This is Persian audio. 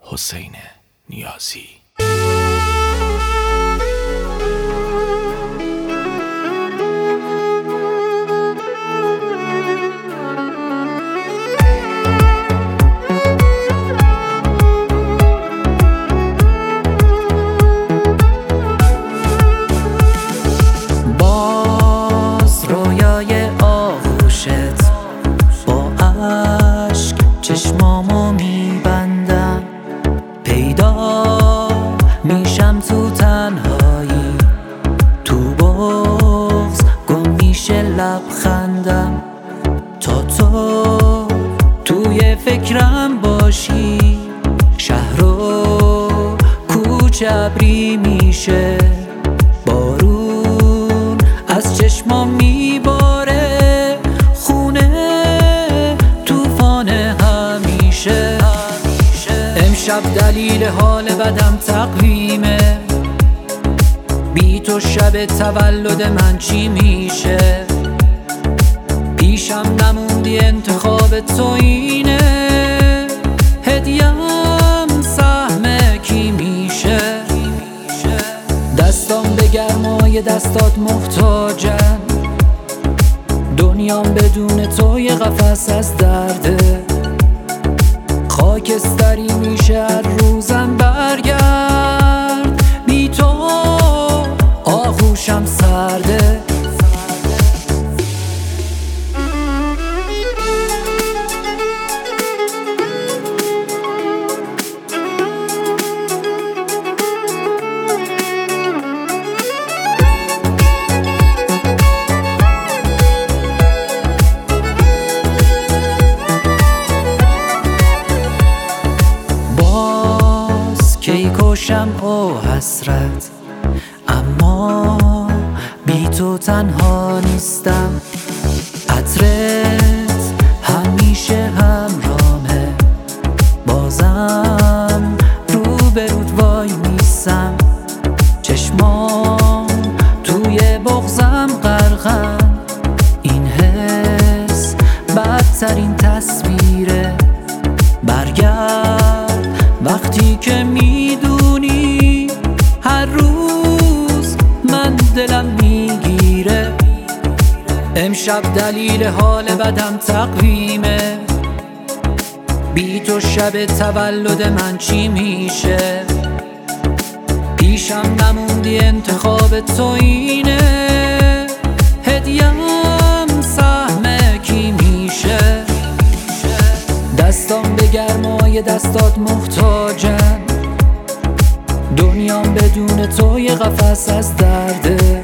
حسین نیازی. باز رویای آغوشت با عشق چشمامو میبندم، پیدا میشم تو تنهایی، تو بغض گم میشه لبخندم، تا تو توی فکرم باشی، شهر و کوچه ابری میشه، بارون از چشمام میباره، خونه طوفان همیشه. امشب دلیل حال بدم تقویمه، بی تو شب تولد من چی میشه؟ پیشم نموندی انتخاب تو اینه، هدیم سهم کی میشه؟ دستام به گرمای دستات محتاجن، دنیام بدون تو یه قفس از درده، خاکستری میشه هر روزم برگرد، بی تو آغوشم سرده. کی کشم او حسرت، اما بی تو تنها نیستم، عطرت همیشه همراهمه، بازم رو به رود وای میسم، چشمام توی بغضم غرقن، این حس بدترین تصویره، برگرد وقتی که میدونی هر روز من دلم میگیره. امشب دلیل حال بدم تقویمه، بی تو شب تولد من چی میشه؟ پیشم نموندی انتخاب تو اینه، هدیم سهم کی میشه؟ دستام به گرمای دستات محتاجن، دنیام بدون تو یه قفس از درده،